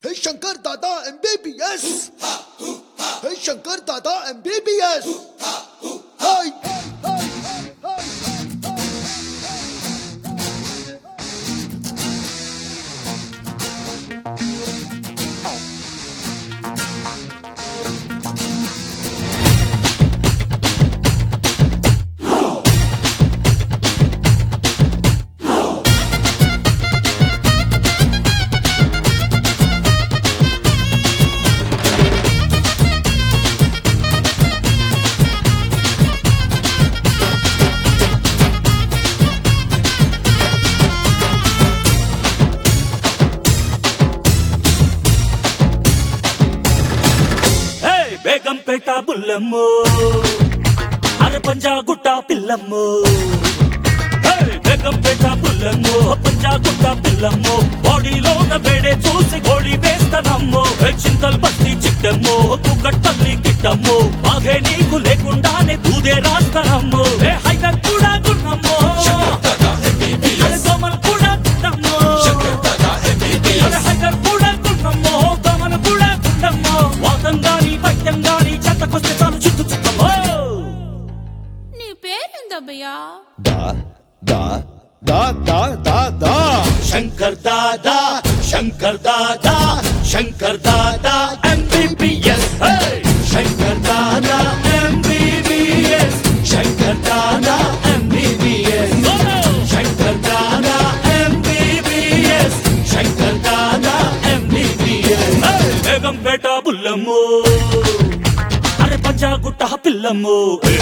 Hey Shankar Dada MBBS. Hey Shankar Dada MBBS. Hey. Begumpet బుల్లమ్ము అరే పంజాగుట్ట పిల్లమ్ము బేగంపేట బుల్లమ్ము పంజాగుట్ట పిల్లమ్ము బాడీలోన వేడే చూసి గోళీ వేస్తానమ్ము చింతలు బస్తి చిట్టమ్ము కుక్కట్టల్లి గిట్టమ్ము బాగే నీకు లేకుండానే దూదే రాస్తానమ్ము హైదర్ కూడా గున్నమ్ము దోమలు కూడా గుట్టమ్ము హైదర్ కూడా గున్నమ్ము దోమలు కూడా గుట్టమ్ము వాతంగాని పట్టంగాని చెత్తకొస్తే చాలు చుట్టూ చుట్టమ్మో నీ పేరేందబ్బయ్యా Shankar Dada Shankar Dada Shankar Dada MBBS Shankar Dada MBBS Shankar Dada MBBS Shankar Dada MBBS Shankar Dada MBBS Begumpet బుల్లమ్ము అరే పంజాగుట్ట పిల్లమ్ము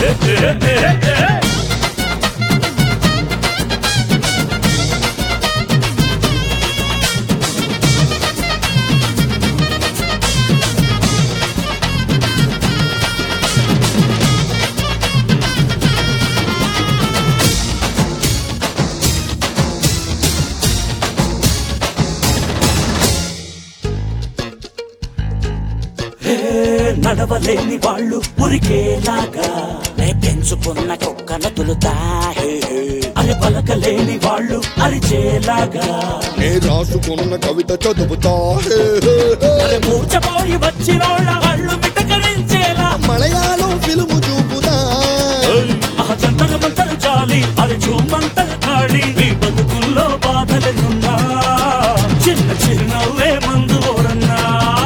నడవలేని వాళ్ళు ఉరికేలాగా నే పెంచుకున్న కుక్కను తులుతా అని పలకలేని వాళ్ళు అరిచేలాగా నే రాసుకున్న కవిత చదువుతా మూర్చపోయి వచ్చిన వాళ్ళు మిటకరించేలా మలయాళం ఫిల్ము చూపుదా ఆ జంటలు మంటలు చాలి అది చూమంటలు ఖాళీ ఈ బతుకుల్లో బాధలున్నా చిన్న చిరునవ్వే మందు ఓరన్నా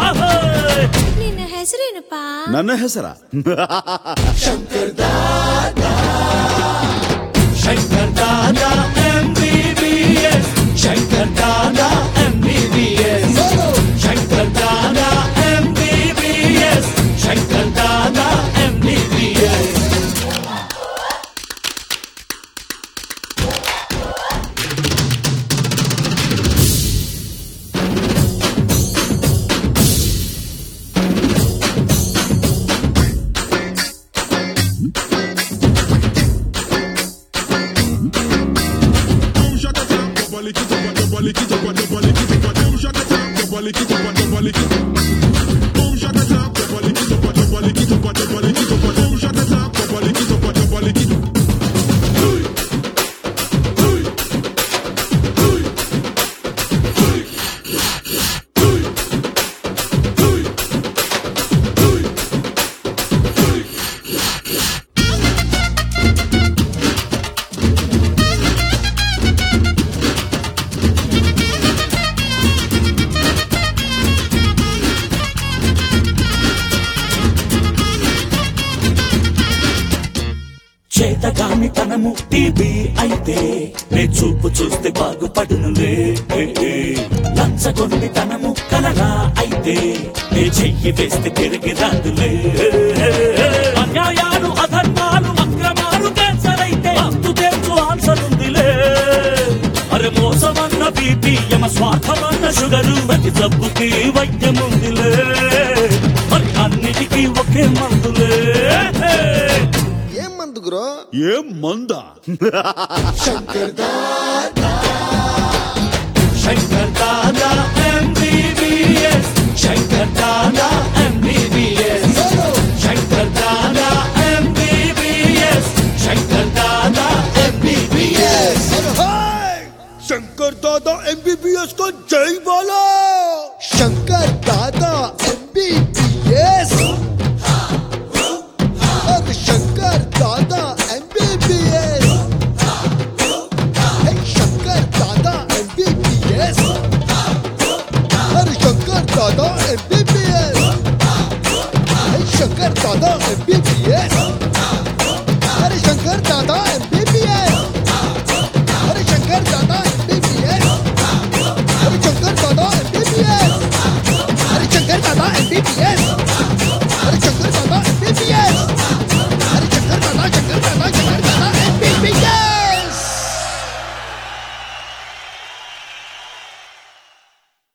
ಹೆಸರೇನಪ್ಪಾ ನನ್ನ ಹೆಸರ Shankar Dada Shankar Dada MBBS Shankar Dada MBBS Shankar Dada MBBS Shankar Dada MBBS చేతగాని తనము టీబీ అయితే నే చూపు చూస్తే బాగుపడునులే లంచగొండి తనము కలరా అయితే నే చెయ్యి వేస్తే తిరిగి రాదులే అన్యాయాలు అధర్మాలు అక్రమాలు క్యాన్సర్ అయితే అంతు తెలుసు ఆన్సర్ ఉందిలే అరే మోసమన్న బీపీ యమ స్వార్థమన్న షుగరు ప్రతి జబ్బుకి వైద్యం ఉందిలే మరి అన్నిటికీ ఒకే మందులే ఏం మందా Shankar Dada Shankar Dada MBBS Shankar Dada MBBS Shankar Dada MBBS Shankar Dada MBBS Shankar Dada MBBS को जय बोलो। శంకర్